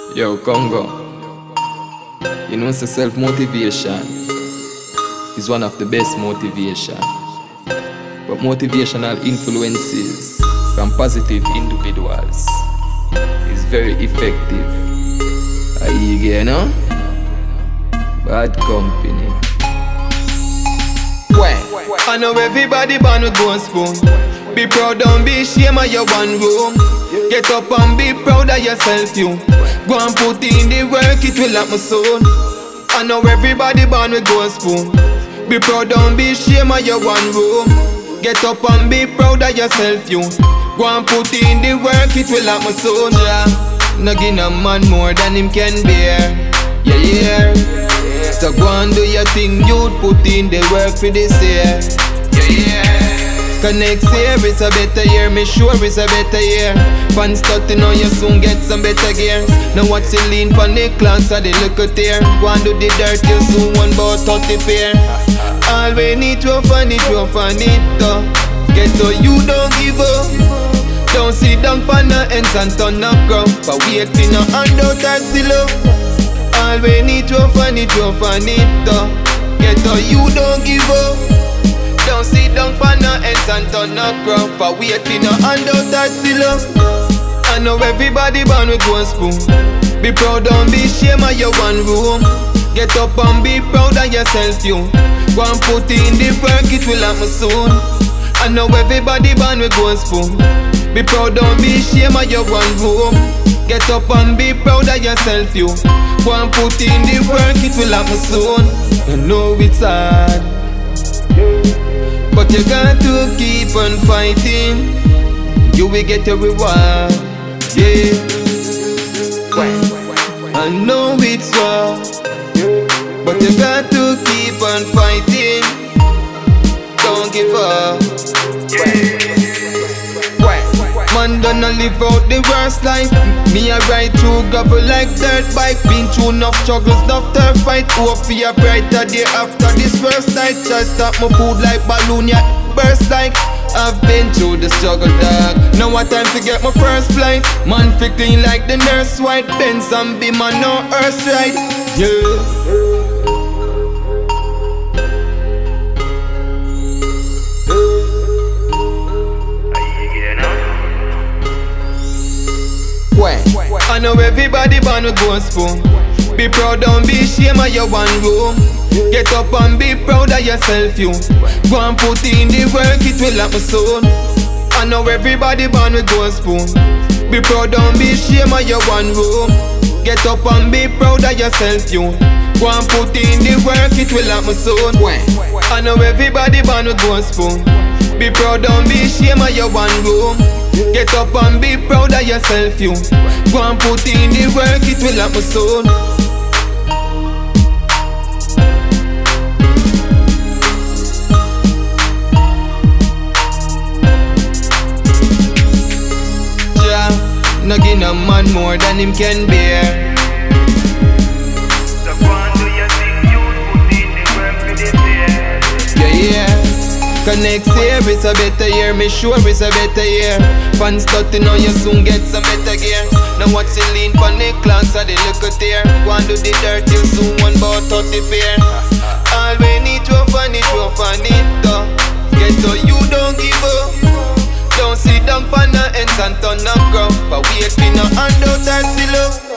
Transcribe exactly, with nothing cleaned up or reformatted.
Yo, Congo, you know, so self-motivation is one of the best motivation. But motivational influences from positive individuals is very effective. Are you get, no? Bad company. Well, I know everybody born with one spoon. Be proud, don't be ashamed of your one room. Get up and be proud of yourself, you. Go and put in the work, it will happen soon. I know everybody born with one spoon. Be proud, don't be ashamed of your one room. Get up and be proud of yourself, you. Go and put in the work, it will happen soon. Yeah, no give a man more than him can bear. Yeah, yeah. So go and do your thing, you'd put in the work for this year. Yeah, yeah. Cause next year is a better year, me sure it's a better year. Fans starting on you soon get some better gears. Now watch you lean pon the clocks of the little tear. Go and do the dirt, you soon one about thirty pair. All we need to find it, to find it though. Get so you don't give up. Don't sit down pon the ends and turn up ground. But waiting no handout or still up. All we need to find it, to find it though. Get so you don't give up. Don't sit down pon the ends and turn up ground. For waiting no handout or still up. I know everybody born with one spoon. Be proud, don't be ashamed of your one room. Get up and be proud of yourself, you. Go and put in the work, it will happen soon. I know everybody born with one spoon. Be proud, don't be ashamed of your one room. Get up and be proud of yourself, you. Go and put in the work, it will happen soon. I know it's hard, but you got to keep on fighting. You will get your reward, yeah. I know it's hard, but you got to keep on fighting. Don't give up, yeah. Man gonna live out the worst life. Me a ride through gravel like dirt bike. Been through enough struggles, enough turf fight. Hope for a brighter day after this first night. Just stop my food like balloon, yeah, burst like. I've been through the struggle, dog. Now what time to get my first flight. Man fi clean like the nurse white. Benz and be man no earth ride, yeah. I know everybody born with one spoon. Be proud, don't be ashamed of your one room. Get up and be proud of yourself, you. Go and put in the work, it will happen soon. I know everybody born with one spoon. Be proud, don't be ashamed of your one room. Get up and be proud of yourself, you. Go and put in the work, it will happen soon. I know everybody born with one spoon. Be proud, don't be ashamed of your one room. Get up and be proud of yourself, you. Go and put in the work, it will happen soon. Yeah, no give a man more than him can bear. So go and do your thing, you put in the work for this year. Yeah, yeah. Cause next year is a better year, me sure it's a better year. Fans starting on you soon get some better gears. Now watch you lean pon the clocks of the little tear. Go and do the dirt, you soon one about thirty pair. All we need to find it, to find it though. Get so you don't give up. Don't sit down pon the ends and turn up ground. But waiting no handout or still up.